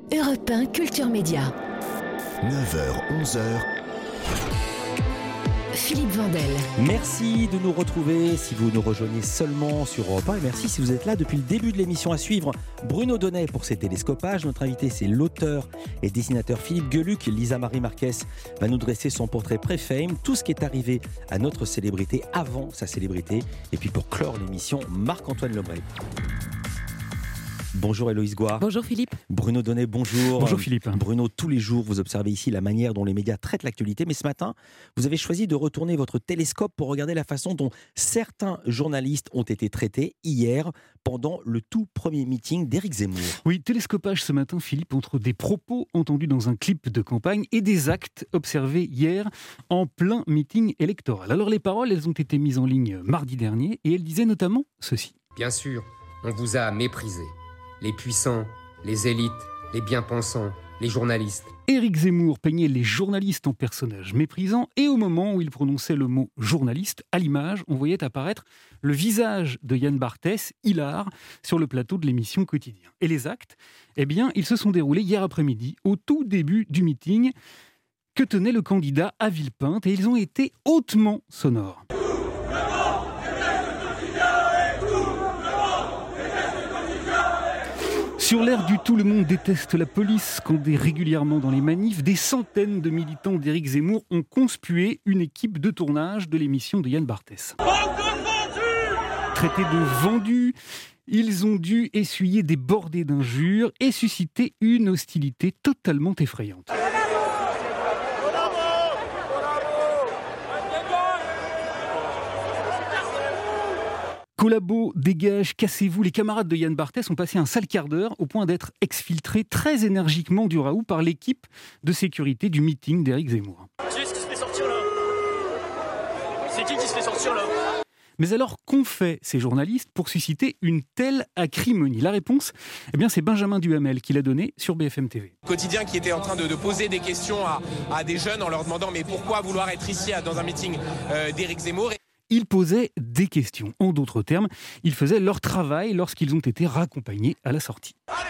Europe 1 Culture Média. 9h, 11h. Philippe Vandel. Merci de nous retrouver si vous nous rejoignez seulement sur Europe 1 et merci si vous êtes là depuis le début de l'émission. À suivre Bruno Donnet pour ses télescopages. Notre invité, c'est l'auteur et dessinateur Philippe Geluck. Lisa Marie Marquez va nous dresser son portrait pré-fame, tout ce qui est arrivé à notre célébrité avant sa célébrité. Et puis pour clore l'émission, Marc-Antoine Lebray. Bonjour Héloïse Goire. Bonjour Philippe. Bruno Donnet, bonjour. Bonjour Philippe. Bruno, tous les jours, vous observez ici la manière dont les médias traitent l'actualité. Mais ce matin, vous avez choisi de retourner votre télescope pour regarder la façon dont certains journalistes ont été traités hier pendant le tout premier meeting d'Éric Zemmour. Oui, télescopage ce matin, Philippe, entre des propos entendus dans un clip de campagne et des actes observés hier en plein meeting électoral. Alors les paroles, elles ont été mises en ligne mardi dernier et elles disaient notamment ceci. Bien sûr, on vous a méprisé. Les puissants, les élites, les bien-pensants, les journalistes. Éric Zemmour peignait les journalistes en personnages méprisants et au moment où il prononçait le mot journaliste, à l'image, on voyait apparaître le visage de Yann Barthès, hilar, sur le plateau de l'émission Quotidien. Et les actes, eh bien, ils se sont déroulés hier après-midi, au tout début du meeting que tenait le candidat à Villepinte et ils ont été hautement sonores. Sur l'air du tout le monde déteste la police, scandé régulièrement dans les manifs, des centaines de militants d'Éric Zemmour ont conspué une équipe de tournage de l'émission de Yann Barthès. Traités de vendus, ils ont dû essuyer des bordées d'injures et susciter une hostilité totalement effrayante. Collabo, dégage, cassez-vous. Les camarades de Yann Barthès ont passé un sale quart d'heure au point d'être exfiltrés très énergiquement du Raoult par l'équipe de sécurité du meeting d'Éric Zemmour. C'est qui se fait sortir là ? C'est qui se fait sortir là ? Mais alors, qu'ont fait ces journalistes pour susciter une telle acrimonie ? La réponse, eh bien, c'est Benjamin Duhamel qui l'a donnée sur BFM TV. Quotidien qui était en train de poser des questions à des jeunes en leur demandant mais pourquoi vouloir être ici dans un meeting d'Éric Zemmour ? Ils posaient des questions. En d'autres termes, ils faisaient leur travail lorsqu'ils ont été raccompagnés à la sortie. Allez,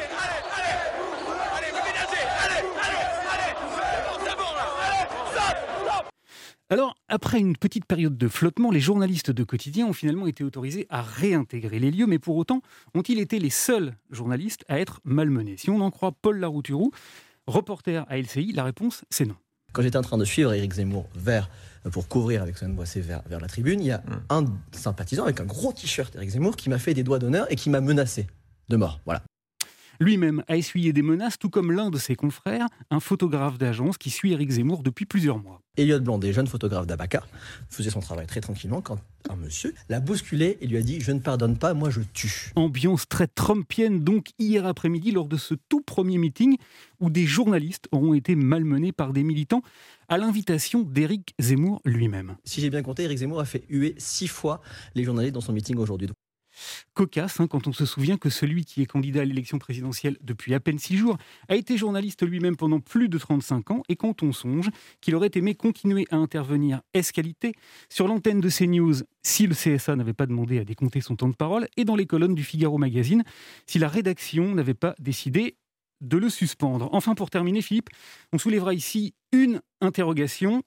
vous dégagez, c'est bon là, stop. Alors, après une petite période de flottement, les journalistes de Quotidien ont finalement été autorisés à réintégrer les lieux, mais pour autant, ont-ils été les seuls journalistes à être malmenés ? Si on en croit Paul Larouturou, reporter à LCI, la réponse, c'est non. Quand j'étais en train de suivre Éric Zemmour pour couvrir avec Semaine Boissé vers la tribune, il y a un sympathisant avec un gros t-shirt Éric Zemmour qui m'a fait des doigts d'honneur et qui m'a menacé de mort. Voilà. Lui-même a essuyé des menaces, tout comme l'un de ses confrères, un photographe d'agence qui suit Éric Zemmour depuis plusieurs mois. Elliot Blondet, jeune photographe d'Abaca, faisait son travail très tranquillement quand un monsieur l'a bousculé et lui a dit « Je ne pardonne pas, moi je tue ». Ambiance très trumpienne donc hier après-midi lors de ce tout premier meeting où des journalistes auront été malmenés par des militants à l'invitation d'Éric Zemmour lui-même. Si j'ai bien compté, Éric Zemmour a fait huer 6 fois les journalistes dans son meeting aujourd'hui. Cocasse, quand on se souvient que celui qui est candidat à l'élection présidentielle depuis à peine 6 jours a été journaliste lui-même pendant plus de 35 ans et quand on songe qu'il aurait aimé continuer à intervenir ès-qualité sur l'antenne de CNews si le CSA n'avait pas demandé à décompter son temps de parole et dans les colonnes du Figaro Magazine si la rédaction n'avait pas décidé de le suspendre. Enfin, pour terminer, Philippe, on soulèvera ici une interrogation.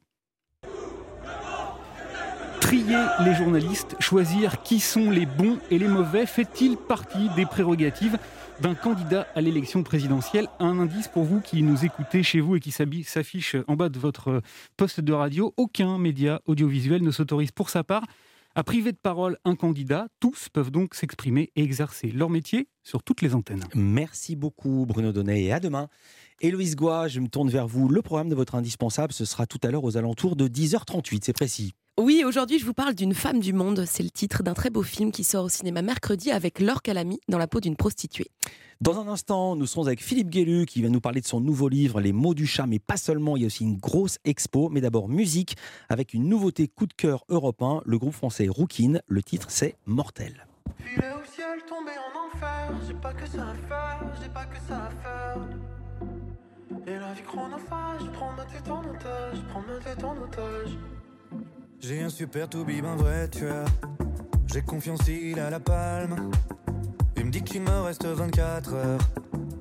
Trier les journalistes, choisir qui sont les bons et les mauvais, fait-il partie des prérogatives d'un candidat à l'élection présidentielle ? Un indice pour vous qui nous écoutez chez vous et qui s'affiche en bas de votre poste de radio, aucun média audiovisuel ne s'autorise pour sa part à priver de parole un candidat. Tous peuvent donc s'exprimer et exercer leur métier sur toutes les antennes. Merci beaucoup Bruno Donnet et à demain. Héloïse Goire, je me tourne vers vous. Le programme de votre indispensable, ce sera tout à l'heure aux alentours de 10h38, c'est précis. Oui, aujourd'hui je vous parle d'une femme du monde. C'est le titre d'un très beau film qui sort au cinéma mercredi avec Laure Calamy dans la peau d'une prostituée. Dans un instant, nous serons avec Philippe Geluck qui va nous parler de son nouveau livre Les mots du chat, mais pas seulement, il y a aussi une grosse expo. Mais d'abord musique avec une nouveauté coup de cœur européen, le groupe français Roukin. Le titre c'est Mortel. Filet au ciel, tombé en enfer, j'ai pas que ça à faire, j'ai pas que ça à faire. Et la vie chronophage, prends ma tête en otage, prends ma tête en otage. J'ai un super toubib, un vrai tueur. J'ai confiance, il a la palme. Il me dit qu'il me reste 24 heures.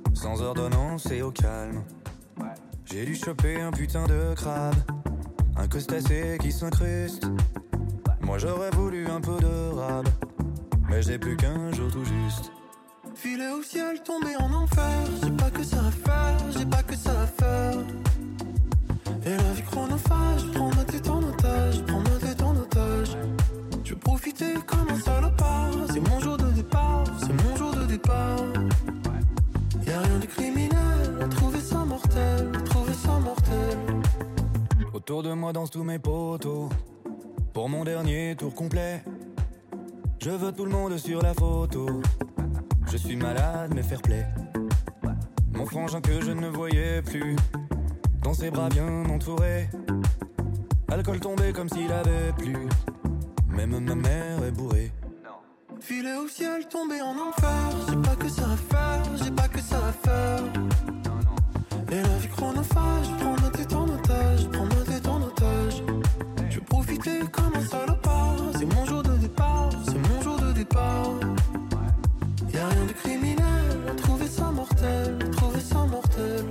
sans ordonnance et au calme. J'ai dû choper un putain de crabe, un crustacé qui s'incruste. Moi j'aurais voulu un peu de rab, mais j'ai plus qu'un jour tout juste. Filer au ciel, tomber en enfer. J'ai pas que ça à faire, j'ai pas que ça à faire. Et la vie chronophage, prends ma tête en otage, prends ma tête en otage. Je veux profiter comme un salopard. C'est mon jour de départ, c'est mon jour de départ. Y'a rien de criminel, trouver ça mortel, trouver ça mortel. Autour de moi dansent tous mes potos, pour mon dernier tour complet. Je veux tout le monde sur la photo. Je suis malade mais fair play. Mon frangin que je ne voyais plus, dans ses bras bien entourés. Alcool tombé comme s'il avait plu, même ma mère est bourrée. Filer au ciel, tomber en enfer. J'ai pas que ça à faire, j'ai pas que ça à faire. Et la vie chronophage, prends ma tête en otage, prends ma tête en otage. Je veux profiter comme un salopard. C'est mon jour de départ, c'est mon jour de départ. Y'a rien de criminel, trouver ça mortel, trouver ça mortel.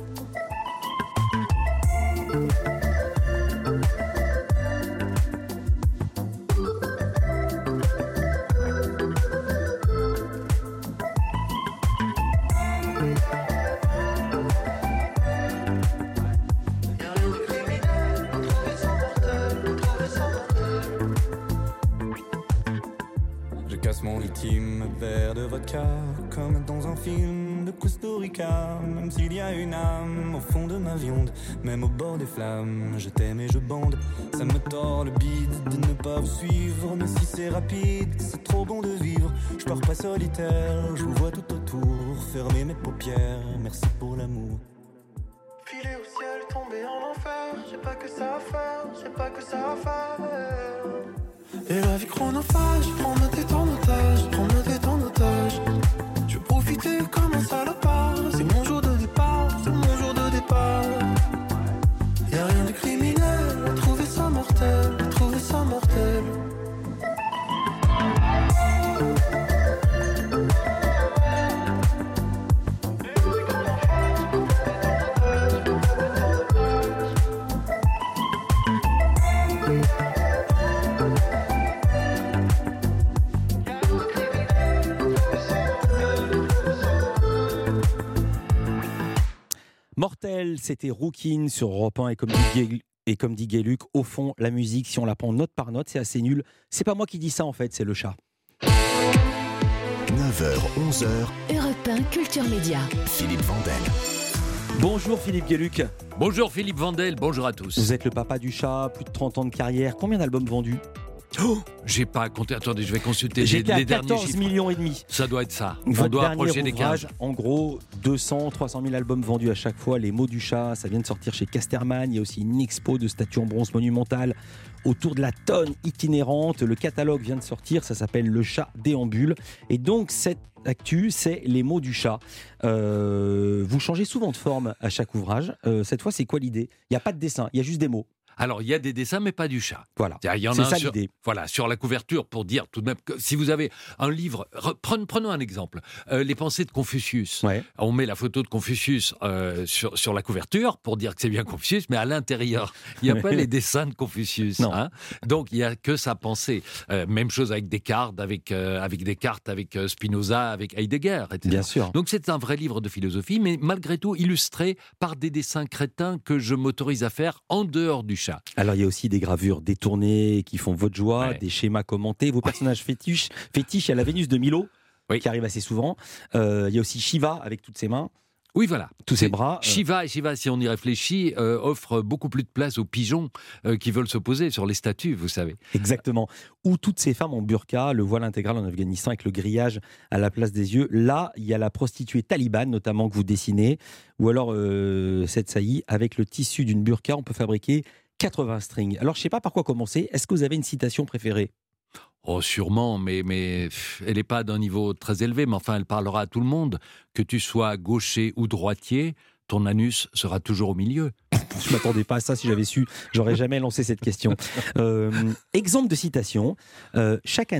Mon ultime verre de vodka, comme dans un film de Costa Rica. Même s'il y a une âme au fond de ma viande, même au bord des flammes, je t'aime et je bande. Ça me tord le bide de ne pas vous suivre, mais si c'est rapide, c'est trop bon de vivre. Je pars pas solitaire, je vous vois tout autour, fermer mes paupières, merci pour l'amour. Filer au ciel, tomber en enfer. J'ai pas que ça à faire, j'ai pas que ça à faire. Et la vie chronophage, prends ma tête en otage, prends ma tête en otage. Je veux profiter comme un salopard. C'est mon jour de départ, c'est mon jour de départ. Y'a rien de criminel, trouver ça mortel, trouver ça mortel. Mortel, c'était Rookin sur Europe 1 et comme dit Gueluc, au fond, la musique, si on la prend note par note, c'est assez nul. C'est pas moi qui dis ça en fait, c'est le chat. 9h, 11h. Europe 1 Culture Média. Philippe Vandel. Bonjour Philippe Gueluc. Bonjour Philippe Vandel, bonjour à tous. Vous êtes le papa du chat, plus de 30 ans de carrière. Combien d'albums vendus ? J'ai pas compté, attendez, je vais consulter J'étais les à derniers 14 chiffres. millions et demi. Ça doit être ça. Votre On doit dernier approcher des 15. En gros, 200, 300 000 albums vendus à chaque fois. Les mots du chat, ça vient de sortir chez Casterman. Il y a aussi une expo de statues en bronze monumentale autour de la tonne itinérante. Le catalogue vient de sortir, ça s'appelle Le Chat déambule. Et donc, cette actu, c'est les mots du chat. Vous changez souvent de forme à chaque ouvrage. Cette fois, c'est quoi l'idée ? Il n'y a pas de dessin, il y a juste des mots. Alors, il y a des dessins, mais pas du chat. Voilà, il y en c'est a ça sur, l'idée. Voilà, sur la couverture, pour dire tout de même que si vous avez un livre... Prenons un exemple. Les pensées de Confucius. Ouais. On met la photo de Confucius sur la couverture pour dire que c'est bien Confucius, mais à l'intérieur, il n'y a pas les dessins de Confucius. Hein. Donc, il n'y a que sa pensée. Même chose avec Descartes, avec Descartes, avec Spinoza, avec Heidegger, etc. Bien sûr. Donc, c'est un vrai livre de philosophie, mais malgré tout illustré par des dessins crétins que je m'autorise à faire en dehors du chat. Alors, il y a aussi des gravures détournées qui font votre joie, Ouais. des schémas commentés, vos personnages fétiches. Il y a la Vénus de Milo, qui arrive assez souvent. Il y a aussi Shiva avec toutes ses mains. Oui, voilà. Tous ses bras. Shiva, si on y réfléchit, offre beaucoup plus de place aux pigeons qui veulent se poser sur les statues, vous savez. Exactement. Ou toutes ces femmes en burqa, le voile intégral en Afghanistan avec le grillage à la place des yeux. Là, il y a la prostituée talibane, notamment, que vous dessinez. Ou alors, cette saillie, avec le tissu d'une burqa, on peut fabriquer 80 strings. Alors, je ne sais pas par quoi commencer. Est-ce que vous avez une citation préférée ? Oh, sûrement, mais elle n'est pas d'un niveau très élevé, mais enfin, elle parlera à tout le monde. Que tu sois gaucher ou droitier, ton anus sera toujours au milieu. Je ne m'attendais pas à ça. Si j'avais su, j'aurais jamais lancé cette question. Exemple de citation. Chaque année,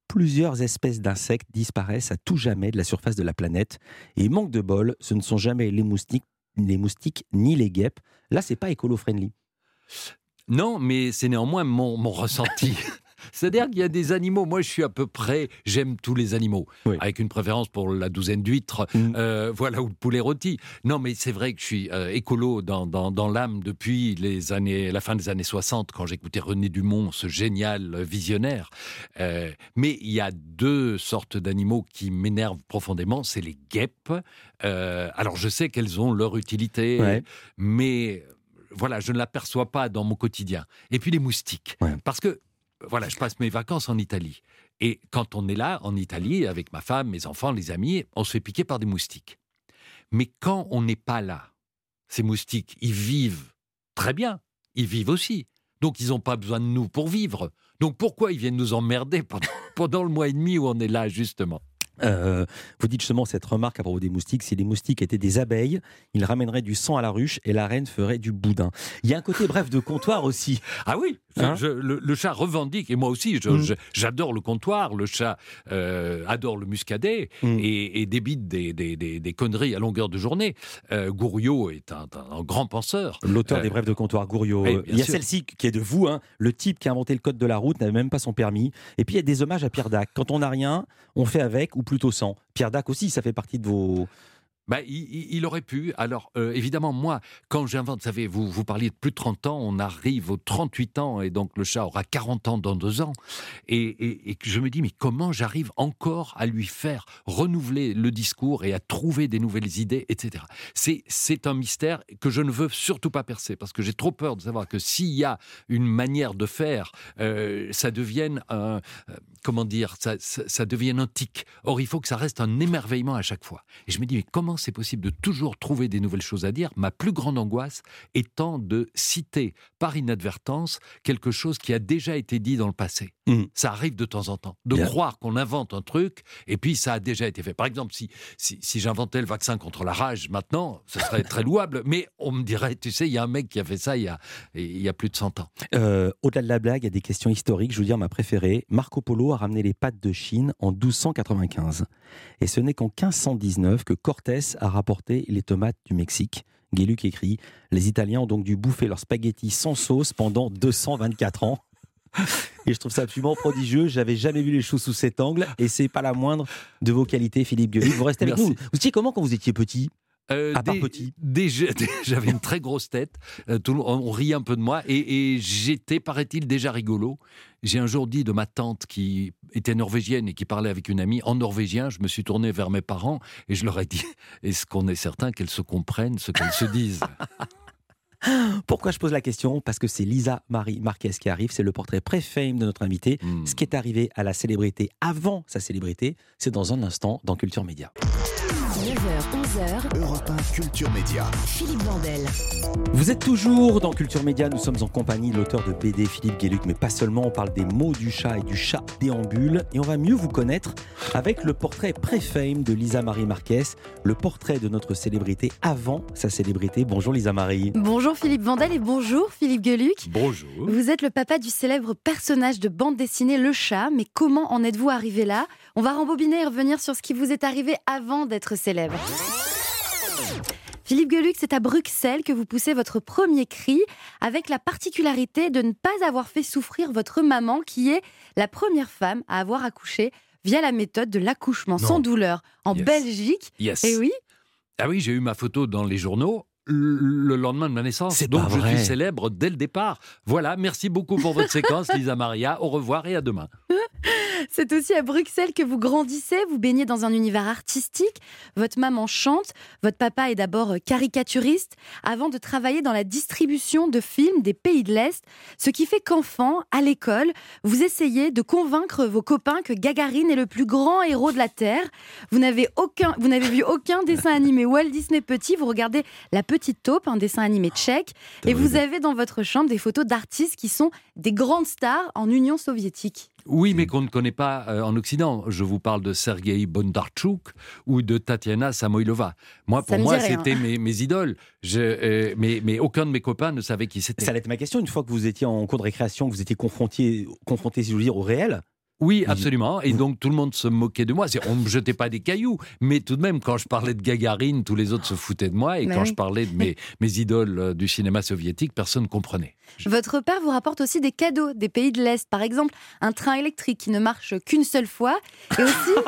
Plusieurs espèces d'insectes disparaissent à tout jamais de la surface de la planète. Et manque de bol, ce ne sont jamais les moustiques ni les guêpes. Là, c'est pas écolo-friendly. Non, mais c'est néanmoins mon ressenti. C'est-à-dire qu'il y a des animaux, moi je suis à peu près, j'aime tous les animaux, avec une préférence pour la douzaine d'huîtres, voilà, ou le poulet rôti. Non, mais c'est vrai que je suis écolo dans l'âme depuis la fin des années 60, quand j'écoutais René Dumont, ce génial visionnaire. Mais il y a deux sortes d'animaux qui m'énervent profondément, c'est les guêpes. Alors je sais qu'elles ont leur utilité, mais voilà, je ne l'aperçois pas dans mon quotidien. Et puis les moustiques, parce que voilà, je passe mes vacances en Italie. Et quand on est là, en Italie, avec ma femme, mes enfants, les amis, on se fait piquer par des moustiques. Mais quand on n'est pas là, ces moustiques, ils vivent très bien. Ils vivent aussi. Donc, ils n'ont pas besoin de nous pour vivre. Donc, pourquoi ils viennent nous emmerder pendant le mois et demi où on est là, justement ? Vous dites justement cette remarque à propos des moustiques, si les moustiques étaient des abeilles, ils ramèneraient du sang à la ruche et la reine ferait du boudin. Il y a un côté bref de comptoir aussi. Ah oui, le chat revendique, et moi aussi j'adore le comptoir, le chat adore le muscadet et débite des conneries à longueur de journée. Gouriot est un grand penseur. L'auteur des brefs de comptoir, Gouriot. Il y a celle-ci qui est de vous, le type qui a inventé le code de la route n'avait même pas son permis. Et puis il y a des hommages à Pierre Dac. Quand on n'a rien, on fait avec, ou plutôt sans. Pierre Dac aussi, ça fait partie de vos... Il aurait pu. Alors, évidemment, moi, quand j'invente, vous savez, vous parliez de plus de 30 ans, on arrive aux 38 ans, et donc le chat aura 40 ans dans 2 ans. Et je me dis, mais comment j'arrive encore à lui faire renouveler le discours et à trouver des nouvelles idées, etc. C'est un mystère que je ne veux surtout pas percer, parce que j'ai trop peur de savoir que s'il y a une manière de faire, ça devienne ça devienne un tic. Or, il faut que ça reste un émerveillement à chaque fois. Et je me dis, mais comment c'est possible de toujours trouver des nouvelles choses à dire ? Ma plus grande angoisse étant de citer par inadvertance quelque chose qui a déjà été dit dans le passé. Ça arrive de temps en temps. De croire qu'on invente un truc et puis ça a déjà été fait. Par exemple, si j'inventais le vaccin contre la rage maintenant, ce serait très louable, mais on me dirait, tu sais, il y a un mec qui a fait ça il y a plus de 100 ans. Au-delà de la blague, il y a des questions historiques. Je veux dire, ma préférée, Marco Polo a ramené les pâtes de Chine en 1295. Et ce n'est qu'en 1519 que Cortés a rapporté les tomates du Mexique. Gueluc écrit « Les Italiens ont donc dû bouffer leurs spaghettis sans sauce pendant 224 ans. » Et je trouve ça absolument prodigieux. J'avais jamais vu les choses sous cet angle. Et c'est pas la moindre de vos qualités, Philippe Gueluc. Vous restez avec nous. Vous étiez comment quand vous étiez petit ? À part petit. J'avais une très grosse tête. On riait un peu de moi. Et j'étais, paraît-il, déjà rigolo. J'ai un jour dit de ma tante qui était norvégienne et qui parlait avec une amie en norvégien. Je me suis tourné vers mes parents et je leur ai dit « Est-ce qu'on est certain qu'elles se comprennent ce qu'elles se disent ?» Pourquoi je pose la question ? Parce que c'est Lisa Marie Marquez qui arrive, c'est le portrait pré-fame de notre invité. Ce qui est arrivé à la célébrité avant sa célébrité, c'est dans un instant dans Culture Média. 9h, 11h, Europe 1 Culture Média. Philippe Vandel. Vous êtes toujours dans Culture Média, nous sommes en compagnie de l'auteur de BD Philippe Gueluc, mais pas seulement, on parle des mots du chat et du chat déambule, et on va mieux vous connaître avec le portrait pré-fame de Lisa Marie Marquez, le portrait de notre célébrité avant sa célébrité. Bonjour Lisa Marie. Bonjour Philippe Vandel et bonjour Philippe Gueluc. Bonjour. Vous êtes le papa du célèbre personnage de bande dessinée Le Chat, mais comment en êtes-vous arrivé là ? On va rembobiner et revenir sur ce qui vous est arrivé avant d'être célèbre. Philippe Gueluc, c'est à Bruxelles que vous poussez votre premier cri, avec la particularité de ne pas avoir fait souffrir votre maman, qui est la première femme à avoir accouché via la méthode de l'accouchement sans douleur en Belgique. Et oui. Ah oui, j'ai eu ma photo dans les journaux le lendemain de ma naissance. C'est donc pas vrai. Je suis célèbre dès le départ. Voilà, merci beaucoup pour votre séquence, Lisa Maria. Au revoir et à demain. C'est aussi à Bruxelles que vous grandissez, vous baignez dans un univers artistique, votre maman chante, votre papa est d'abord caricaturiste, avant de travailler dans la distribution de films des pays de l'Est, ce qui fait qu'enfant, à l'école, vous essayez de convaincre vos copains que Gagarine est le plus grand héros de la Terre. Vous n'avez vu aucun dessin animé Walt Disney petit, vous regardez La Petite Taupe, un dessin animé tchèque, et vous avez dans votre chambre des photos d'artistes qui sont des grandes stars en Union soviétique. Oui, mais qu'on ne connaît pas en Occident. Je vous parle de Sergueï Bondarchuk ou de Tatiana Samoïlova. Pour moi, c'était mes idoles. Mais aucun de mes copains ne savait qui c'était. Ça allait être ma question. Une fois que vous étiez en cours de récréation, que vous étiez confronté, si je veux dire, au réel, Oui, absolument. Et donc, tout le monde se moquait de moi. On ne me jetait pas des cailloux. Mais tout de même, quand je parlais de Gagarine, tous les autres se foutaient de moi. Et quand je parlais de mes idoles du cinéma soviétique, personne ne comprenait. Votre père vous rapporte aussi des cadeaux des pays de l'Est. Par exemple, un train électrique qui ne marche qu'une seule fois. Et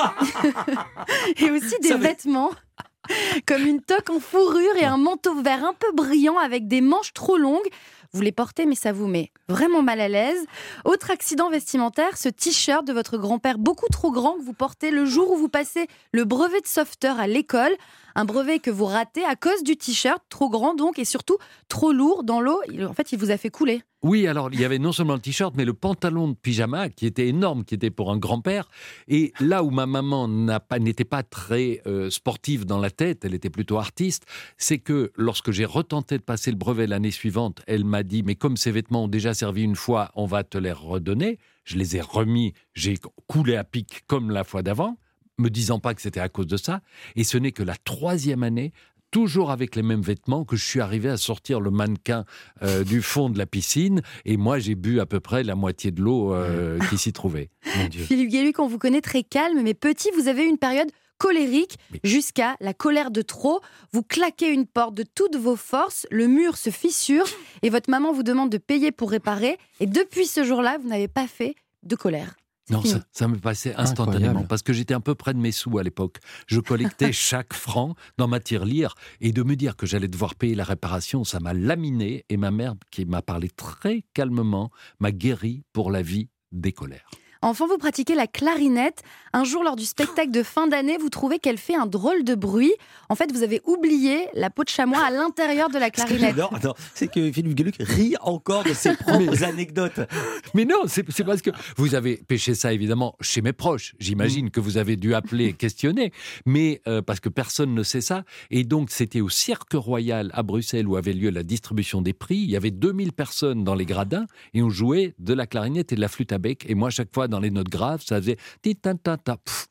aussi des vêtements comme une toque en fourrure et un manteau vert un peu brillant avec des manches trop longues. Vous les portez, mais ça vous met vraiment mal à l'aise. Autre accident vestimentaire, ce t-shirt de votre grand-père beaucoup trop grand que vous portez le jour où vous passez le brevet de sauveteur à l'école. Un brevet que vous ratez à cause du t-shirt, trop grand donc, et surtout trop lourd dans l'eau. En fait, il vous a fait couler. Oui, alors il y avait non seulement le t-shirt, mais le pantalon de pyjama qui était énorme, qui était pour un grand-père. Et là où ma maman n'était pas très sportive dans la tête, elle était plutôt artiste, c'est que lorsque j'ai retenté de passer le brevet l'année suivante, elle m'a dit « mais comme ces vêtements ont déjà servi une fois, on va te les redonner ». Je les ai remis, j'ai coulé à pic comme la fois d'avant, me disant pas que c'était à cause de ça. Et ce n'est que la 3e année, toujours avec les mêmes vêtements, que je suis arrivé à sortir le mannequin du fond de la piscine. Et moi, j'ai bu à peu près la moitié de l'eau qui s'y trouvait. Mon Dieu. Philippe Gueluc, on vous connaît très calme, mais petit, vous avez eu une période colérique jusqu'à la colère de trop. Vous claquez une porte de toutes vos forces, le mur se fissure et votre maman vous demande de payer pour réparer. Et depuis ce jour-là, vous n'avez pas fait de colère. Non, ça me passait instantanément, incroyable. Parce que j'étais un peu près de mes sous à l'époque. Je collectais chaque franc dans ma tirelire, et de me dire que j'allais devoir payer la réparation, ça m'a laminé, et ma mère, qui m'a parlé très calmement, m'a guéri pour la vie des colères. Enfant, vous pratiquez la clarinette. Un jour, lors du spectacle de fin d'année, vous trouvez qu'elle fait un drôle de bruit. En fait, vous avez oublié la peau de chamois à l'intérieur de la clarinette. Non, c'est que Philippe Gueluc rit encore de ses propres anecdotes. Mais non, c'est parce que vous avez pêché ça, évidemment, chez mes proches. J'imagine que vous avez dû appeler et questionner. Mais parce que personne ne sait ça. Et donc, c'était au Cirque Royal à Bruxelles où avait lieu la distribution des prix. Il y avait 2000 personnes dans les gradins et on jouait de la clarinette et de la flûte à bec. Et moi, chaque fois, dans les notes graves, ça faisait ti-ta-ta-ta,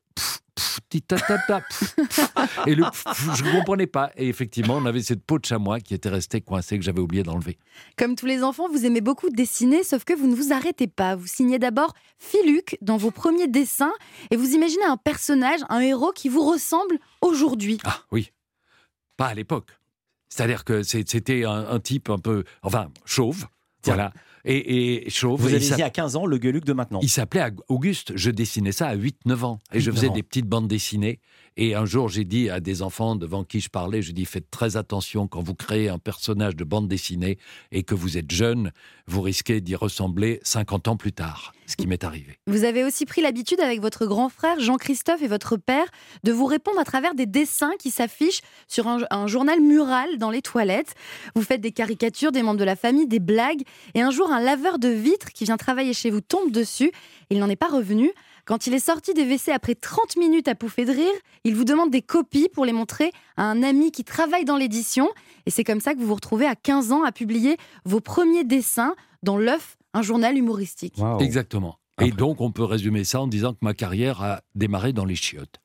ti-ta-ta-ta. Et je ne comprenais pas. Et effectivement, on avait cette peau de chamois qui était restée coincée, que j'avais oublié d'enlever. Comme tous les enfants, vous aimez beaucoup dessiner, sauf que vous ne vous arrêtez pas. Vous signez d'abord Philuc dans vos premiers dessins et vous imaginez un personnage, un héros qui vous ressemble aujourd'hui. Ah oui, pas à l'époque. C'est-à-dire que c'était un type un peu, chauve. Voilà. Et chauve. Vous avez dit à 15 ans le Gueluc de maintenant. Il s'appelait Auguste. Je dessinais ça à 8-9 ans. Et je faisais des petites bandes dessinées. Et un jour, j'ai dit à des enfants devant qui je parlais, je dis, faites très attention quand vous créez un personnage de bande dessinée et que vous êtes jeune, vous risquez d'y ressembler 50 ans plus tard. Ce qui m'est arrivé. Vous avez aussi pris l'habitude avec votre grand frère Jean-Christophe et votre père de vous répondre à travers des dessins qui s'affichent sur un journal mural dans les toilettes. Vous faites des caricatures des membres de la famille, des blagues. Et un jour, un laveur de vitres qui vient travailler chez vous tombe dessus. Il n'en est pas revenu. Quand il est sorti des WC après 30 minutes à pouffer de rire, il vous demande des copies pour les montrer à un ami qui travaille dans l'édition. Et c'est comme ça que vous vous retrouvez à 15 ans à publier vos premiers dessins dans L'Œuf, un journal humoristique. Wow. Exactement. Et donc, on peut résumer ça en disant que ma carrière a démarré dans les chiottes.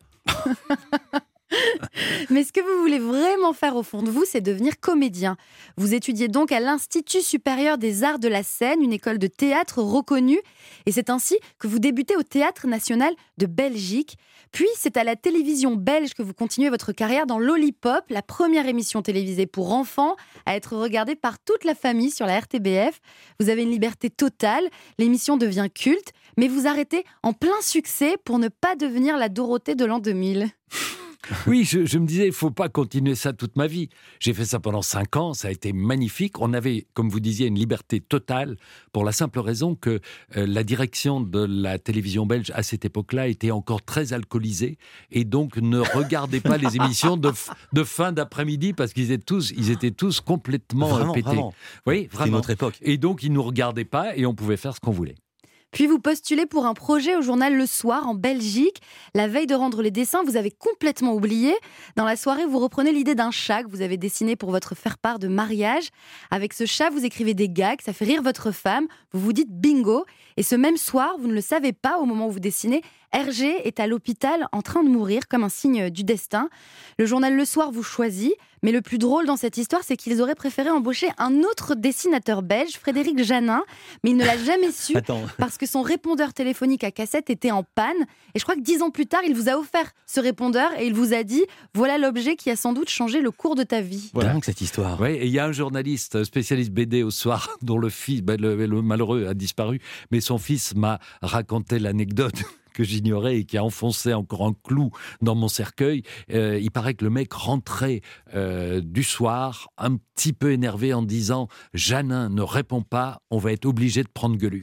Mais ce que vous voulez vraiment faire au fond de vous, c'est devenir comédien. Vous étudiez donc à l'Institut supérieur des arts de la scène, une école de théâtre reconnue. Et c'est ainsi que vous débutez au Théâtre national de Belgique. Puis, c'est à la télévision belge que vous continuez votre carrière dans Lollipop, la première émission télévisée pour enfants à être regardée par toute la famille sur la RTBF. Vous avez une liberté totale, l'émission devient culte, mais vous arrêtez en plein succès pour ne pas devenir la Dorothée de l'an 2000. Oui, je me disais, il ne faut pas continuer ça toute ma vie. J'ai fait ça pendant 5 ans, ça a été magnifique. On avait, comme vous disiez, une liberté totale pour la simple raison que la direction de la télévision belge à cette époque-là était encore très alcoolisée et donc ne regardait pas les émissions de fin d'après-midi parce qu'ils étaient tous complètement pétés. Vraiment. Oui, vraiment. C'est notre époque. Et donc, ils ne nous regardaient pas et on pouvait faire ce qu'on voulait. Puis vous postulez pour un projet au journal Le Soir en Belgique. La veille de rendre les dessins, vous avez complètement oublié. Dans la soirée, vous reprenez l'idée d'un chat que vous avez dessiné pour votre faire-part de mariage. Avec ce chat, vous écrivez des gags, ça fait rire votre femme. Vous vous dites bingo. Et ce même soir, vous ne le savez pas au moment où vous dessinez, Hergé est à l'hôpital en train de mourir, comme un signe du destin. Le journal Le Soir vous choisit, mais le plus drôle dans cette histoire, c'est qu'ils auraient préféré embaucher un autre dessinateur belge, Frédéric Janin, mais il ne l'a jamais su parce que son répondeur téléphonique à cassette était en panne. Et je crois que 10 ans plus tard, il vous a offert ce répondeur et il vous a dit « Voilà l'objet qui a sans doute changé le cours de ta vie. » Voilà cette histoire. Oui, et il y a un journaliste spécialiste BD au Soir dont le fils, le malheureux, a disparu, mais son fils m'a raconté l'anecdote que j'ignorais et qui a enfoncé encore un clou dans mon cercueil. Il paraît que le mec rentrait du soir un petit peu énervé en disant « Janin ne répond pas, on va être obligé de prendre Gueuluc. »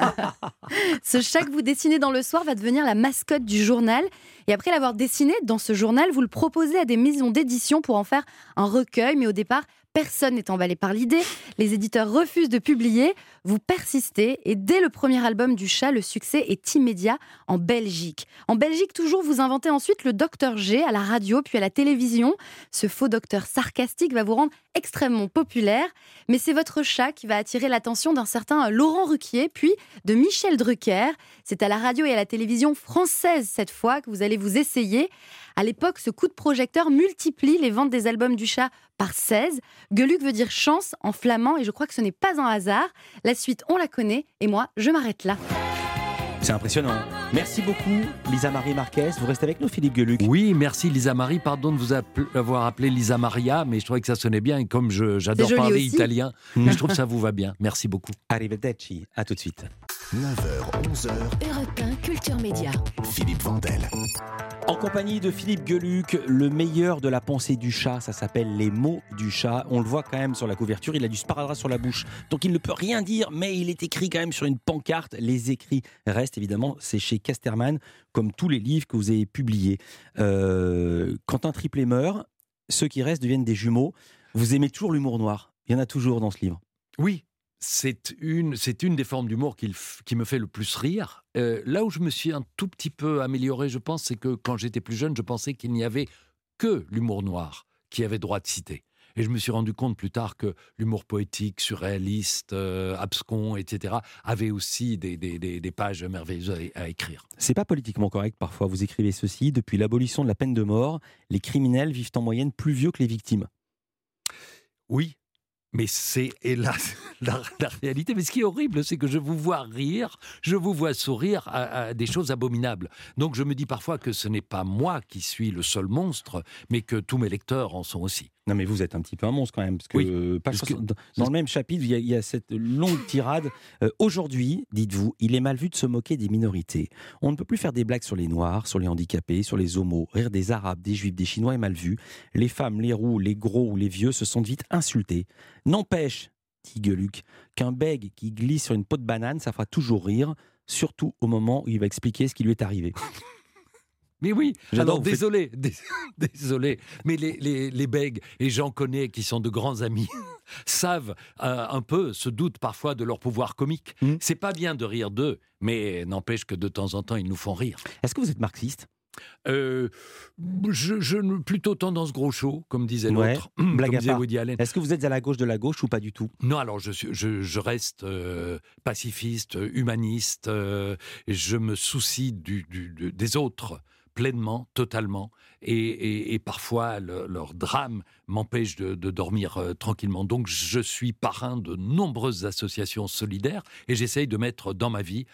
Ce chat que vous dessinez dans Le Soir va devenir la mascotte du journal. Et après l'avoir dessiné dans ce journal, vous le proposez à des maisons d'édition pour en faire un recueil. Mais au départ, personne n'est emballé par l'idée. Les éditeurs refusent de publier. Vous persistez et dès le premier album du chat, le succès est immédiat en Belgique. En Belgique, toujours, vous inventez ensuite le Docteur G à la radio puis à la télévision. Ce faux docteur sarcastique va vous rendre extrêmement populaire. Mais c'est votre chat qui va attirer l'attention d'un certain Laurent Ruquier puis de Michel Drucker. C'est à la radio et à la télévision française cette fois que vous allez vous essayer. À l'époque, ce coup de projecteur multiplie les ventes des albums du chat par 16. Gueuluc veut dire chance en flamand et je crois que ce n'est pas un hasard. La suite, on la connaît et moi, je m'arrête là. C'est impressionnant. Merci beaucoup, Lisa Marie Marquez. Vous restez avec nous, Philippe Gueuluc. Oui, merci Lisa Marie. Pardon de vous avoir appelé Lisa Maria, mais je trouvais que ça sonnait bien. Et comme j'adore parler aussi. Italien, je trouve que ça vous va bien. Merci beaucoup. Arrivederci. À tout de suite. 9h, 11h. Europe 1 Culture Média. Philippe Vandel. En compagnie de Philippe Gueuluc, le meilleur de la pensée du chat, ça s'appelle Les mots du chat. On le voit quand même sur la couverture, il a du sparadrap sur la bouche. Donc il ne peut rien dire, mais il est écrit quand même sur une pancarte. Les écrits restent évidemment, c'est chez Casterman, comme tous les livres que vous avez publiés. Quand un triplet meurt, ceux qui restent deviennent des jumeaux. Vous aimez toujours l'humour noir. Il y en a toujours dans ce livre. Oui. C'est une des formes d'humour qui me fait le plus rire. Là où je me suis un tout petit peu amélioré, je pense, c'est que quand j'étais plus jeune, je pensais qu'il n'y avait que l'humour noir qui avait droit de citer. Et je me suis rendu compte plus tard que l'humour poétique, surréaliste, abscon, etc., avait aussi des pages merveilleuses à écrire. C'est pas politiquement correct parfois. Vous écrivez ceci: depuis l'abolition de la peine de mort, les criminels vivent en moyenne plus vieux que les victimes. Oui. Mais c'est, hélas, la réalité. Mais ce qui est horrible, c'est que je vous vois rire, je vous vois sourire à des choses abominables. Donc je me dis parfois que ce n'est pas moi qui suis le seul monstre, mais que tous mes lecteurs en sont aussi. Non mais vous êtes un petit peu un monstre quand même, parce que, oui, dans le même chapitre, il y a cette longue tirade. Aujourd'hui, dites-vous, il est mal vu de se moquer des minorités. On ne peut plus faire des blagues sur les Noirs, sur les handicapés, sur les homos. Rire des Arabes, des Juifs, des Chinois est mal vu. Les femmes, les roux, les gros ou les vieux se sentent vite insultés. N'empêche, dit Gueuluc, qu'un bègue qui glisse sur une peau de banane, ça fera toujours rire, surtout au moment où il va expliquer ce qui lui est arrivé. Mais oui, alors désolé, mais les bègues, et j'en connais qui sont de grands amis, savent un peu, se doutent parfois de leur pouvoir comique. C'est pas bien de rire d'eux, mais n'empêche que de temps en temps, ils nous font rire. Est-ce que vous êtes marxiste ? Je plutôt tendance gros-chaud, comme disait l'autre, blague comme disait Woody Allen. Est-ce que vous êtes à la gauche de la gauche ou pas du tout ? Non, alors je reste pacifiste, humaniste, et je me soucie des autres pleinement, totalement, et parfois leur drame m'empêche de dormir tranquillement. Donc je suis parrain de nombreuses associations solidaires et j'essaye de mettre dans ma vie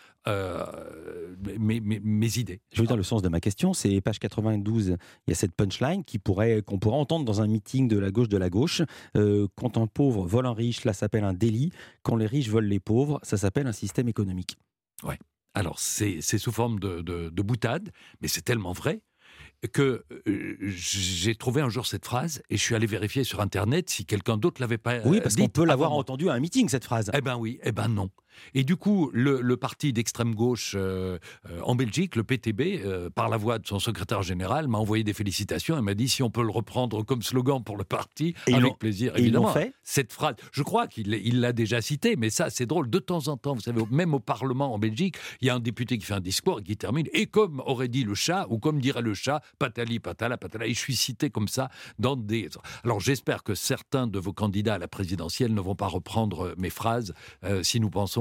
mes idées. Je veux dire, le sens de ma question, c'est page 92, il y a cette punchline qu'on pourrait entendre dans un meeting de la gauche. Quand un pauvre vole un riche, là, ça s'appelle un délit. Quand les riches volent les pauvres, ça s'appelle un système économique. Ouais. Alors, c'est sous forme de boutade, mais c'est tellement vrai que j'ai trouvé un jour cette phrase et je suis allé vérifier sur Internet si quelqu'un d'autre l'avait pas dit. Oui, parce qu'on peut l'avoir entendu à un meeting, cette phrase. Eh ben oui, eh ben non. Et du coup, le parti d'extrême gauche en Belgique, le PTB, par la voix de son secrétaire général, m'a envoyé des félicitations et m'a dit si on peut le reprendre comme slogan pour le parti, avec plaisir, évidemment. Ils l'ont fait ? Cette phrase, je crois qu'il l'a déjà citée, mais ça, c'est drôle. De temps en temps, vous savez, même au Parlement en Belgique, il y a un député qui fait un discours et qui termine, et comme aurait dit le chat, ou comme dirait le chat, patali, patala, patala, et je suis cité comme ça dans des... Alors j'espère que certains de vos candidats à la présidentielle ne vont pas reprendre mes phrases si nous pensons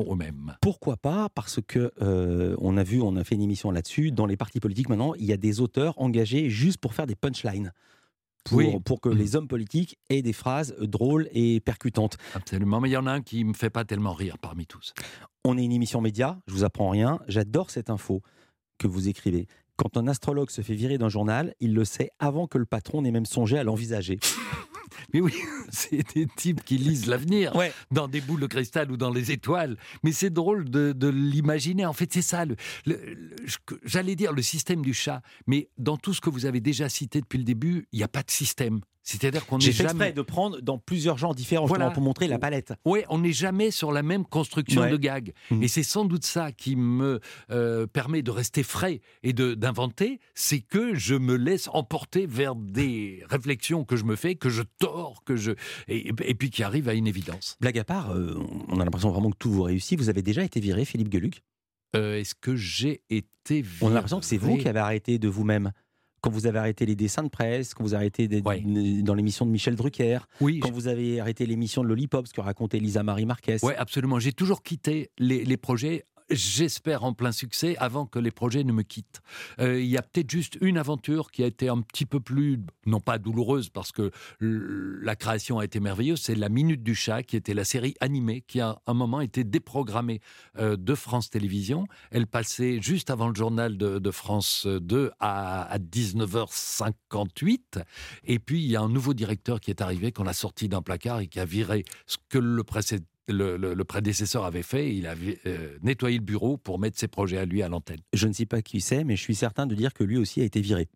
eux-mêmes. Pourquoi pas ? Parce que on a fait une émission là-dessus. Dans les partis politiques maintenant, il y a des auteurs engagés juste pour faire des punchlines. Pour que les hommes politiques aient des phrases drôles et percutantes. Absolument, mais il y en a un qui ne me fait pas tellement rire parmi tous. On est une émission média, je vous apprends rien. J'adore cette info que vous écrivez. Quand un astrologue se fait virer d'un journal, il le sait avant que le patron n'ait même songé à l'envisager. Mais oui, c'est des types qui lisent l'avenir dans des boules de cristal ou dans les étoiles. Mais c'est drôle de l'imaginer. En fait, c'est ça, j'allais dire le système du chat. Mais dans tout ce que vous avez déjà cité depuis le début, il n'y a pas de système. C'est-à-dire qu'on n'est jamais... J'ai fait exprès de prendre dans plusieurs genres différents justement pour montrer la palette. Oui, on n'est jamais sur la même construction de gag. Et c'est sans doute ça qui me permet de rester frais et d'inventer, c'est que je me laisse emporter vers des réflexions que je me fais, que je tords, et puis qui arrivent à une évidence. Blague à part, on a l'impression vraiment que tout vous réussit. Vous avez déjà été viré, Philippe Gueluc ? Est-ce que j'ai été viré ? On a l'impression que c'est vous qui avez arrêté de vous-même. Quand vous avez arrêté les dessins de presse, quand vous avez arrêté dans l'émission de Michel Drucker, quand vous avez arrêté l'émission de Lollipop, ce que racontait Lisa Marie Marquez. Oui, absolument. J'ai toujours quitté les projets, j'espère en plein succès, avant que les projets ne me quittent. Il y a peut-être juste une aventure qui a été un petit peu plus, non pas douloureuse, parce que la création a été merveilleuse, c'est La Minute du Chat, qui était la série animée, qui a un moment été déprogrammée de France Télévisions. Elle passait juste avant le journal de France 2 à 19h58. Et puis, il y a un nouveau directeur qui est arrivé, qu'on a sorti d'un placard et qui a viré ce que le prédécesseur avait fait. Il avait nettoyé le bureau pour mettre ses projets à lui à l'antenne. Je ne sais pas qui c'est, mais je suis certain de dire que lui aussi a été viré.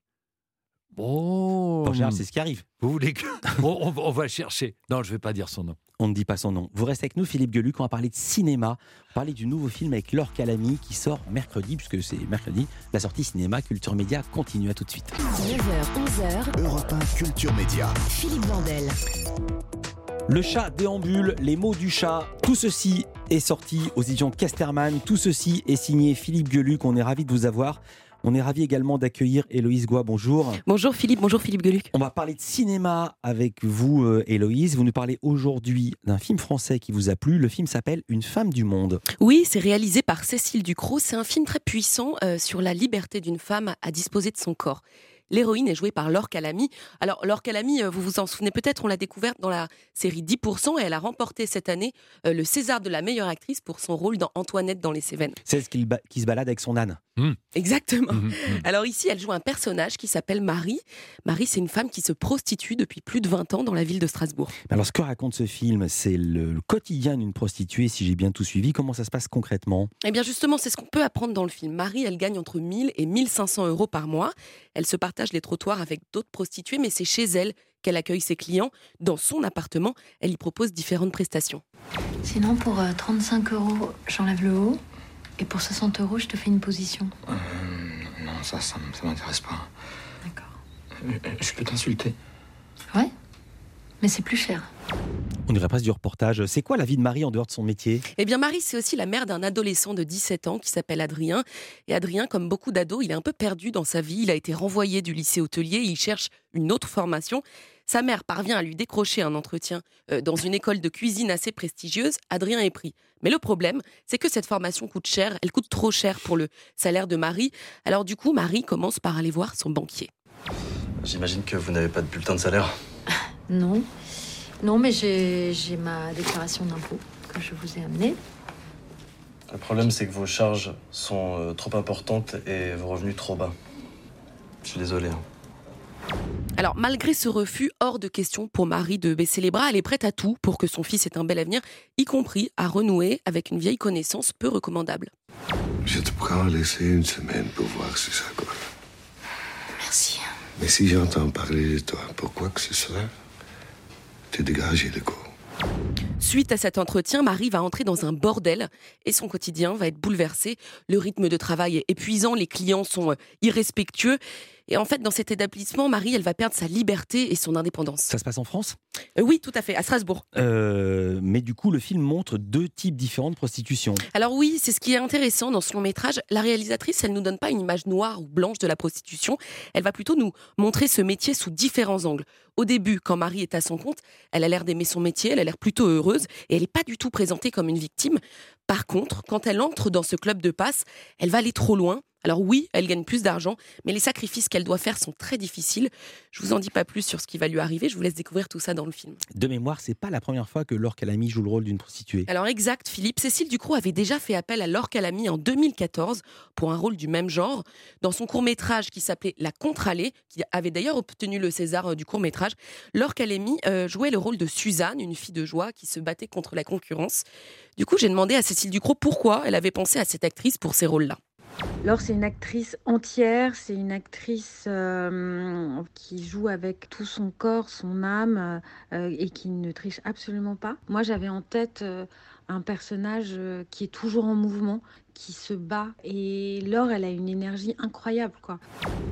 Bon, en général, c'est ce qui arrive. Vous voulez que... on va chercher. Non, je ne vais pas dire son nom. On ne dit pas son nom. Vous restez avec nous, Philippe Gueluc. On va parler de cinéma. On va parler du nouveau film avec Laure Calamy qui sort mercredi, puisque c'est mercredi. La sortie cinéma, Culture Média continue. À tout de suite. 9h, 11h. Europe 1, Culture Média. Philippe Vandel. Le chat déambule, les mots du chat, tout ceci est sorti aux éditions Casterman, tout ceci est signé Philippe Gueluc, on est ravis de vous avoir. On est ravis également d'accueillir Héloïse Goua, bonjour. Bonjour Philippe Gueluc. On va parler de cinéma avec vous Héloïse, vous nous parlez aujourd'hui d'un film français qui vous a plu, le film s'appelle Une femme du monde. Oui, c'est réalisé par Cécile Ducrot, c'est un film très puissant sur la liberté d'une femme à disposer de son corps. L'héroïne est jouée par Laure Calamy. Alors, Laure Calamy, vous vous en souvenez peut-être, on l'a découverte dans la série 10% et elle a remporté cette année le César de la meilleure actrice pour son rôle dans Antoinette dans les Cévennes. C'est ce qui se balade avec son âne. Exactement. Alors ici, elle joue un personnage qui s'appelle Marie. Marie, c'est une femme qui se prostitue depuis plus de 20 ans dans la ville de Strasbourg. Alors, ce que raconte ce film, c'est le quotidien d'une prostituée, si j'ai bien tout suivi. Comment ça se passe concrètement ? Eh bien justement, c'est ce qu'on peut apprendre dans le film. Marie, elle gagne entre 1000 et 1500 euros par mois. Elle se partage les trottoirs avec d'autres prostituées, mais c'est chez elle qu'elle accueille ses clients. Dans son appartement, elle y propose différentes prestations. Sinon, pour 35 euros, j'enlève le haut. Et pour 60 euros, je te fais une position. Non, ça m'intéresse pas. D'accord. Je peux t'insulter ? Ouais, mais c'est plus cher. On dirait presque du reportage. C'est quoi la vie de Marie en dehors de son métier ? Eh bien, Marie, c'est aussi la mère d'un adolescent de 17 ans qui s'appelle Adrien. Et Adrien, comme beaucoup d'ados, il est un peu perdu dans sa vie. Il a été renvoyé du lycée hôtelier. Il cherche une autre formation. Sa mère parvient à lui décrocher un entretien dans une école de cuisine assez prestigieuse. Adrien est pris. Mais le problème, c'est que cette formation coûte cher. Elle coûte trop cher pour le salaire de Marie. Alors du coup, Marie commence par aller voir son banquier. J'imagine que vous n'avez pas de bulletin de salaire ? Non. Non, mais j'ai ma déclaration d'impôt que je vous ai amenée. Le problème, c'est que vos charges sont trop importantes et vos revenus trop bas. Je suis désolé. Alors, malgré ce refus, hors de question pour Marie de baisser les bras, elle est prête à tout pour que son fils ait un bel avenir, y compris à renouer avec une vieille connaissance peu recommandable. Je te prends laisser une semaine pour voir si ça colle. Merci. Mais si j'entends parler de toi, pour quoi que ce soit, tu dégages le coup. Suite à cet entretien, Marie va entrer dans un bordel et son quotidien va être bouleversé. Le rythme de travail est épuisant, les clients sont irrespectueux Et en fait, dans cet établissement, Marie, elle va perdre sa liberté et son indépendance. Ça se passe en France ? Oui, tout à fait, à Strasbourg. Mais du coup, le film montre 2 types différents de prostitution. Alors oui, c'est ce qui est intéressant dans ce long métrage. La réalisatrice, elle nous donne pas une image noire ou blanche de la prostitution. Elle va plutôt nous montrer ce métier sous différents angles. Au début, quand Marie est à son compte, elle a l'air d'aimer son métier, elle a l'air plutôt heureuse et elle n'est pas du tout présentée comme une victime. Par contre, quand elle entre dans ce club de passe, elle va aller trop loin. Alors oui, elle gagne plus d'argent, mais les sacrifices qu'elle doit faire sont très difficiles. Je vous en dis pas plus sur ce qui va lui arriver, je vous laisse découvrir tout ça dans le film. De mémoire, c'est pas la première fois que Laure Calamy joue le rôle d'une prostituée. Alors exact, Philippe. Cécile Ducrot avait déjà fait appel à Laure Calamy en 2014 pour un rôle du même genre. Dans son court-métrage qui s'appelait La Contre-allée, qui avait d'ailleurs obtenu le César du court-métrage, Laure Calamy jouait le rôle de Suzanne, une fille de joie qui se battait contre la concurrence. Du coup, j'ai demandé à Cécile Ducrot pourquoi elle avait pensé à cette actrice pour ces rôles-là. Laure, c'est une actrice entière, c'est une actrice qui joue avec tout son corps, son âme et qui ne triche absolument pas. Moi, j'avais en tête un personnage qui est toujours en mouvement, qui se bat. Et Laure, elle a une énergie incroyable, quoi.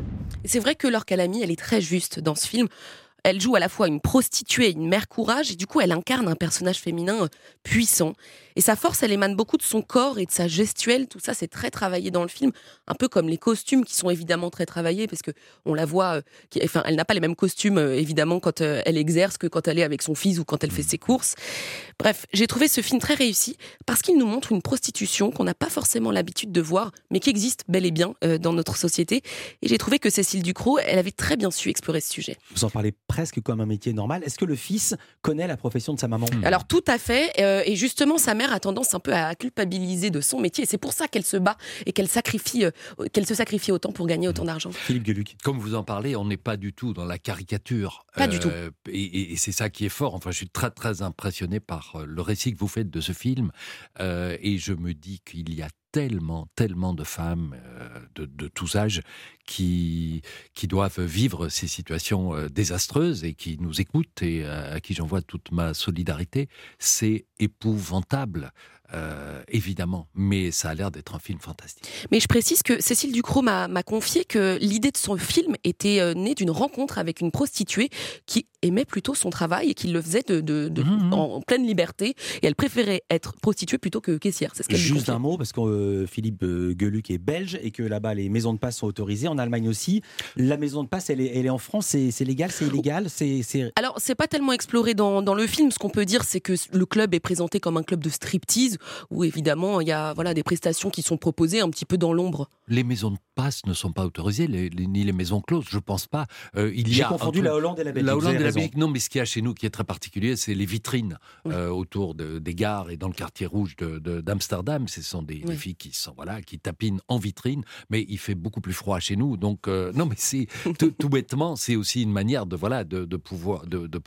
Et c'est vrai que Laure Calamy, elle est très juste dans ce film. Elle joue à la fois une prostituée et une mère courage, et du coup, elle incarne un personnage féminin puissant. Et sa force, elle émane beaucoup de son corps et de sa gestuelle. Tout ça, c'est très travaillé dans le film. Un peu comme les costumes qui sont évidemment très travaillés, parce qu'on la voit, elle n'a pas les mêmes costumes, évidemment, quand elle exerce que quand elle est avec son fils ou quand elle fait ses courses. Bref, j'ai trouvé ce film très réussi parce qu'il nous montre une prostitution qu'on n'a pas forcément l'habitude de voir, mais qui existe bel et bien dans notre société. Et j'ai trouvé que Cécile Ducrot, elle avait très bien su explorer ce sujet. Vous en parlez presque comme un métier normal. Est-ce que le fils connaît la profession de sa maman ? Alors tout à fait, et justement sa mère a tendance un peu à culpabiliser de son métier, et c'est pour ça qu'elle se bat et qu'elle se sacrifie autant pour gagner autant d'argent. Philippe Gueluc. Comme vous en parlez, on n'est pas du tout dans la caricature. Pas du tout. Et c'est ça qui est fort. Enfin, je suis très très impressionné par le récit que vous faites de ce film, et je me dis qu'il y a tellement de femmes de tous âges qui doivent vivre ces situations désastreuses et qui nous écoutent et à qui j'envoie toute ma solidarité. C'est épouvantable. Évidemment, mais ça a l'air d'être un film fantastique. Mais je précise que Cécile Ducrot m'a confié que l'idée de son film était née d'une rencontre avec une prostituée qui aimait plutôt son travail et qui le faisait en pleine liberté, et elle préférait être prostituée plutôt que caissière. C'est ce qu'elle Juste un mot, parce que Philippe Gueluc est belge et que là-bas les maisons de passe sont autorisées, en Allemagne aussi. La maison de passe, elle est en France, c'est légal, c'est illégal, Alors, c'est pas tellement exploré dans le film. Ce qu'on peut dire, c'est que le club est présenté comme un club de striptease, où évidemment il y a des prestations qui sont proposées un petit peu dans l'ombre. Les maisons de passe ne sont pas autorisées, ni les maisons closes, je pense pas. J'ai confondu la Hollande et la Belgique. La Hollande et la Belgique, non, mais ce qu'il y a chez nous qui est très particulier, c'est les vitrines autour des gares et dans le quartier rouge d'Amsterdam. Ce sont des filles qui tapinent en vitrine, mais il fait beaucoup plus froid chez nous. Donc non, mais c'est tout bêtement, c'est aussi une manière de pouvoir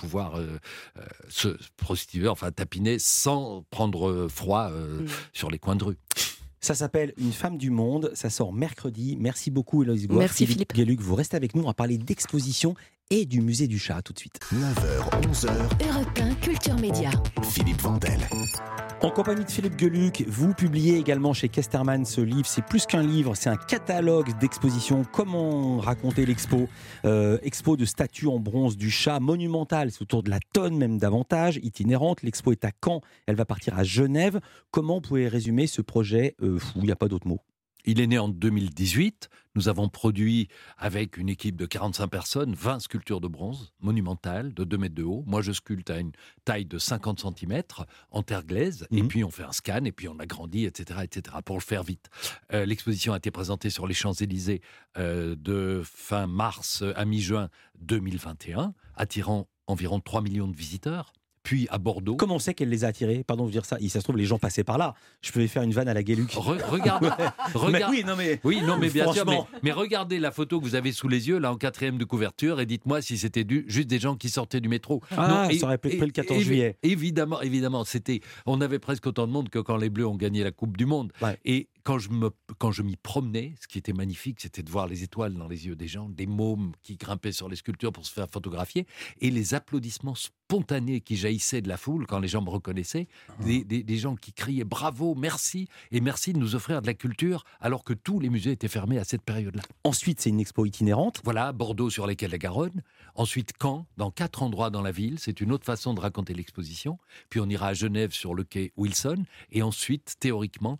se prostituer, enfin tapiner sans prendre froid sur les coins de rue. Ça s'appelle Une femme du monde, ça sort mercredi. Merci beaucoup Héloïse Goire. Merci Philippe Gueluc, vous restez avec nous, on va parler d'exposition et du musée du chat tout de suite. 9h, 11h. Europe 1 Culture Média. Philippe Vandel. En compagnie de Philippe Gueluc, vous publiez également chez Casterman ce livre. C'est plus qu'un livre, c'est un catalogue d'expositions. Comment raconter l'expo ? Expo de statues en bronze du chat monumentale, c'est autour de la tonne, même davantage, itinérante. L'expo est à Caen, elle va partir à Genève. Comment vous pouvez résumer ce projet fou ? Il n'y a pas d'autre mot. Il est né en 2018. Nous avons produit, avec une équipe de 45 personnes, 20 sculptures de bronze monumentales de 2 mètres de haut. Moi, je sculpte à une taille de 50 cm en terre glaise. Et puis, on fait un scan, et puis on agrandit, etc., pour le faire vite. L'exposition a été présentée sur les Champs-Élysées de fin mars à mi-juin 2021, attirant environ 3 millions de visiteurs. Puis à Bordeaux. Comment on sait qu'elle les a attirés ? Pardon de dire ça. Ça se trouve, les gens passaient par là. Je pouvais faire une vanne à la Gueluc. Regarde. Mais bien sûr. Mais regardez la photo que vous avez sous les yeux, là en 4e de couverture, et dites-moi si c'était juste des gens qui sortaient du métro. Ça aurait pu être le 14 juillet. Évidemment. On avait presque autant de monde que quand les Bleus ont gagné la Coupe du Monde. Ouais. Et quand je m'y promenais, ce qui était magnifique, c'était de voir les étoiles dans les yeux des gens, des mômes qui grimpaient sur les sculptures pour se faire photographier, et les applaudissements spontanés qui jaillissaient de la foule quand les gens me reconnaissaient, des gens qui criaient bravo, merci, et merci de nous offrir de la culture, alors que tous les musées étaient fermés à cette période-là. Ensuite, c'est une expo itinérante. Voilà, Bordeaux sur les quais de la Garonne. Ensuite, Caen, dans 4 endroits dans la ville. C'est une autre façon de raconter l'exposition. Puis on ira à Genève sur le quai Wilson. Et ensuite, théoriquement,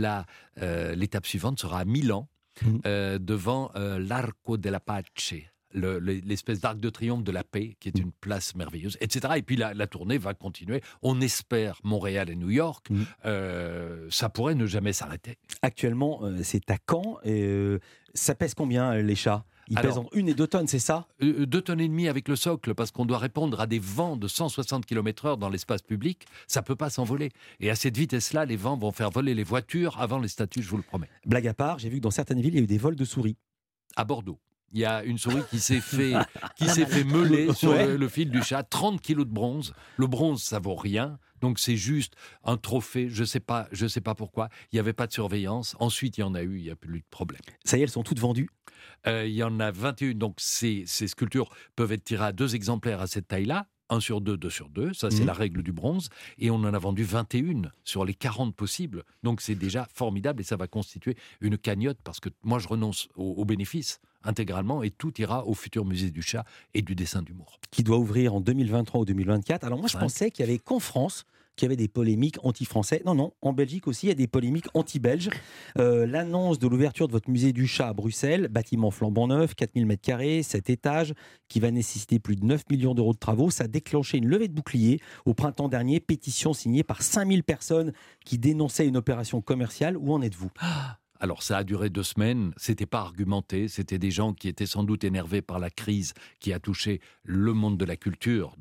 l'étape suivante sera à Milan, devant l'Arco della Pace, l'espèce d'arc de triomphe de la paix, qui est une place merveilleuse, etc. Et puis la tournée va continuer. On espère Montréal et New York. Ça pourrait ne jamais s'arrêter. Actuellement, c'est à Caen. Ça pèse combien, les chats ? Ils pèsent en 1 et 2 tonnes, c'est ça ? 2 tonnes et demie avec le socle, parce qu'on doit répondre à des vents de 160 km/h dans l'espace public. Ça ne peut pas s'envoler. Et à cette vitesse-là, les vents vont faire voler les voitures avant les statues, je vous le promets. Blague à part, j'ai vu que dans certaines villes, il y a eu des vols de souris. À Bordeaux. Il y a une souris qui s'est fait meuler sur le fil du chat, 30 kilos de bronze. Le bronze, ça vaut rien. Donc c'est juste un trophée, je sais pas pourquoi. Il n'y avait pas de surveillance. Ensuite, il y en a eu, il n'y a plus de problème. Ça y est, elles sont toutes vendues ? Il y en a 21. Donc ces sculptures peuvent être tirées à 2 exemplaires à cette taille-là. 1 sur 2, 2 sur 2, ça c'est la règle du bronze. Et on en a vendu 21 sur les 40 possibles. Donc c'est déjà formidable et ça va constituer une cagnotte parce que moi je renonce aux bénéfices intégralement et tout ira au futur musée du chat et du dessin d'humour. Qui doit ouvrir en 2023 ou 2024. Alors moi je pensais qu'il y avait qu'en France qu'il y avait des polémiques anti-français. Non, en Belgique aussi, il y a des polémiques anti-belges. L'annonce de l'ouverture de votre musée du chat à Bruxelles, bâtiment flambant neuf, 4000 m², 7 étages, qui va nécessiter plus de 9 millions d'euros de travaux, ça a déclenché une levée de boucliers au printemps dernier, pétition signée par 5000 personnes qui dénonçaient une opération commerciale. Où en êtes-vous ? Alors ça a duré 2 semaines, c'était pas argumenté, c'était des gens qui étaient sans doute énervés par la crise qui a touché le monde de la culture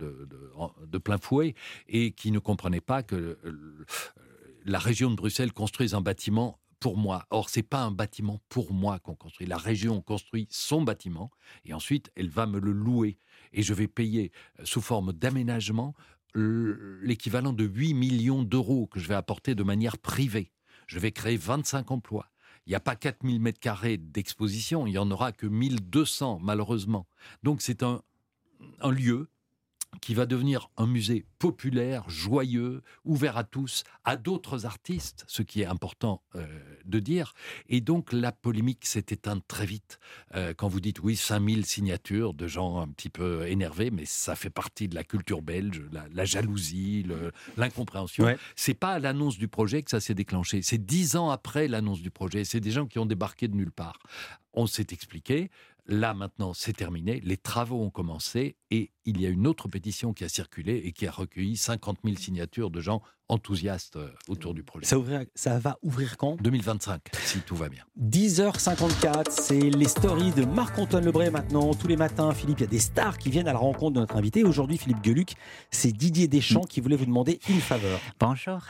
de plein fouet et qui ne comprenaient pas que la région de Bruxelles construise un bâtiment pour moi. Or, c'est pas un bâtiment pour moi qu'on construit. La région construit son bâtiment et ensuite elle va me le louer et je vais payer sous forme d'aménagement l'équivalent de 8 millions d'euros que je vais apporter de manière privée. Je vais créer 25 emplois. Il n'y a pas 4000 m² d'exposition, il n'y en aura que 1200 malheureusement. Donc c'est un lieu qui va devenir un musée populaire, joyeux, ouvert à tous, à d'autres artistes, ce qui est important de dire. Et donc la polémique s'est éteinte très vite. Quand vous dites oui, 5000 signatures de gens un petit peu énervés, mais ça fait partie de la culture belge, la jalousie, l'incompréhension. Ouais. C'est pas à l'annonce du projet que ça s'est déclenché. C'est 10 ans après l'annonce du projet. C'est des gens qui ont débarqué de nulle part. On s'est expliqué. Là, maintenant, c'est terminé. Les travaux ont commencé et il y a une autre pétition qui a circulé et qui a recueilli 50 000 signatures de gens enthousiastes autour du projet. Ça va ouvrir quand ? 2025, si tout va bien. 10h54, c'est les stories de Marc-Antoine Lebray maintenant. Tous les matins, Philippe, il y a des stars qui viennent à la rencontre de notre invité. Aujourd'hui, Philippe Gueluc, c'est Didier Deschamps qui voulait vous demander une faveur. Bonjour.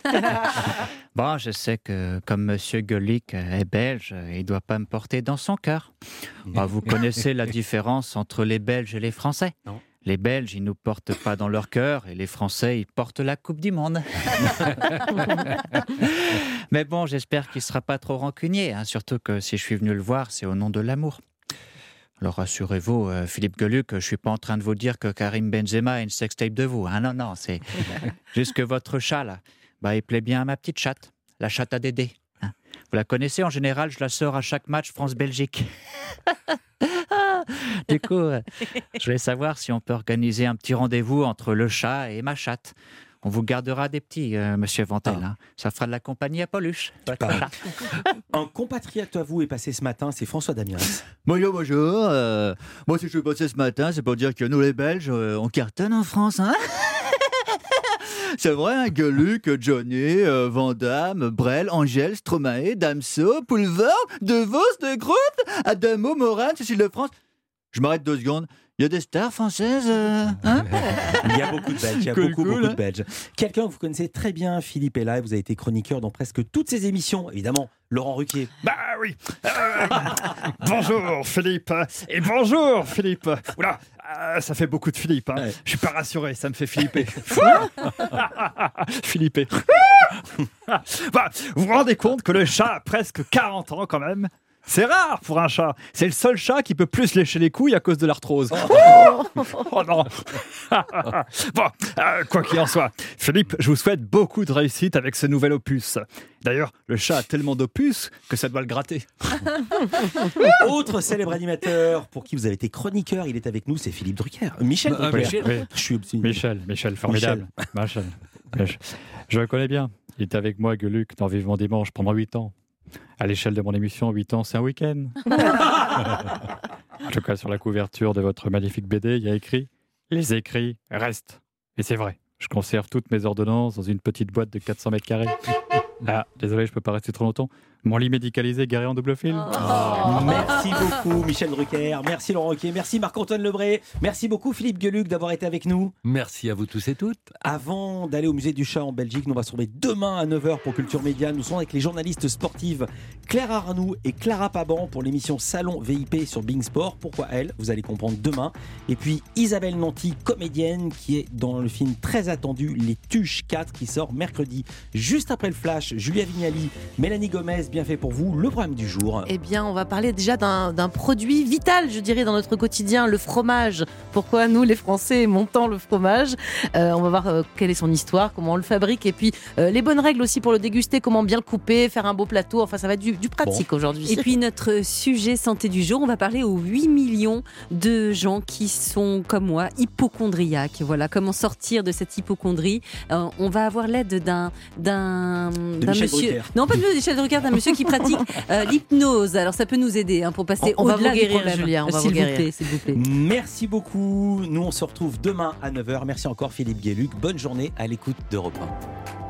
Bon, je sais que comme Monsieur Gueluc est belge, il ne doit pas me porter dans son cœur. Bah, vous connaissez la différence entre les Belges et les Français ? Non. Les Belges, ils ne nous portent pas dans leur cœur et les Français, ils portent la Coupe du Monde. Mais bon, j'espère qu'il ne sera pas trop rancunier, hein, surtout que si je suis venu le voir, c'est au nom de l'amour. Alors rassurez-vous, Philippe Gueluc, je ne suis pas en train de vous dire que Karim Benzema a une sextape de vous. Hein, non, c'est juste que votre chat, là, bah, il plaît bien à ma petite chatte, la chatte à Dédé. Hein. Vous la connaissez, en général, je la sors à chaque match France-Belgique. Du coup, je voulais savoir si on peut organiser un petit rendez-vous entre le chat et ma chatte. On vous gardera des petits, monsieur Vantel. Hein. Ça fera de la compagnie à Pauluche. Un compatriote à vous est passé ce matin, c'est François Damiens. Bonjour. Moi, si je suis passé ce matin, c'est pour dire que nous, les Belges, on cartonne en France. Hein. C'est vrai, hein, Gueluc, Johnny, Van Damme, Brel, Angèle, Stromae, Damso, Pulver, De Vos, De Groot, Adamo, Morin, Cécile de France. Je m'arrête 2 secondes. Il y a des stars françaises hein. Il y a beaucoup de Belges. Il y a beaucoup de Belges. Quelqu'un que vous connaissez très bien, Philippe est là. Vous avez été chroniqueur dans presque toutes ses émissions. Évidemment, Laurent Ruquier. Bah oui. Bonjour Philippe. Et bonjour Philippe. Oula, ça fait beaucoup de Philippe. Hein. Ouais. Je suis pas rassuré, ça me fait flipper. Philippe. Bah, vous vous rendez compte que le chat a presque 40 ans quand même? C'est rare pour un chat. C'est le seul chat qui peut plus lécher les couilles à cause de l'arthrose. Oh non. Bon, quoi qu'il en soit, Philippe, je vous souhaite beaucoup de réussite avec ce nouvel opus. D'ailleurs, le chat a tellement d'opus que ça doit le gratter. Autre célèbre animateur pour qui vous avez été chroniqueur, il est avec nous, c'est Philippe Drucker. Michel Drucker. Michel, formidable. Michel. Je le connais bien. Il était avec moi, Gueluc, dans Vivement Dimanche pendant 8 ans. À l'échelle de mon émission, 8 ans, c'est un week-end. En tout cas, sur la couverture de votre magnifique BD, il y a écrit « Les écrits restent ». Et c'est vrai, je conserve toutes mes ordonnances dans une petite boîte de 400 mètres carrés. Ah, désolé, je ne peux pas rester trop longtemps. Mon lit médicalisé garé en double fil. Merci beaucoup Michel Drucker, merci Laurent Ruquier, merci Marc-Antoine Lebré, merci beaucoup Philippe Gueluc d'avoir été avec nous. Merci à vous tous et toutes. Avant d'aller au musée du chat en Belgique, nous on va se retrouver demain à 9h pour Culture Média. Nous sommes avec les journalistes sportives Claire Arnoux et Clara Paban pour l'émission Salon VIP sur Bing Sport. Pourquoi elle? Vous allez comprendre demain. Et puis Isabelle Nanty, comédienne, qui est dans le film très attendu Les Tuches 4 qui sort mercredi. Juste après le Flash, Julia Vignali, Mélanie Gomez, bien fait pour vous, le programme du jour. Eh bien, on va parler déjà d'un produit vital, je dirais, dans notre quotidien, le fromage. Pourquoi nous, les Français, aimons-tant le fromage? On va voir quelle est son histoire, comment on le fabrique, et puis les bonnes règles aussi pour le déguster, comment bien le couper, faire un beau plateau. Enfin, ça va être du pratique aujourd'hui. Et puis, notre sujet santé du jour, on va parler aux 8 millions de gens qui sont, comme moi, hypocondriaques. Voilà, comment sortir de cette hypocondrie. On va avoir l'aide d'un monsieur... Drucker. Non, pas de Michel Drucker, d'un monsieur qui pratique l'hypnose. Alors ça peut nous aider pour passer au-delà du problème. Julien, s'il vous plaît. Merci beaucoup. Nous on se retrouve demain à 9h. Merci encore Philippe Gueluc. Bonne journée à l'écoute d'Europe 1.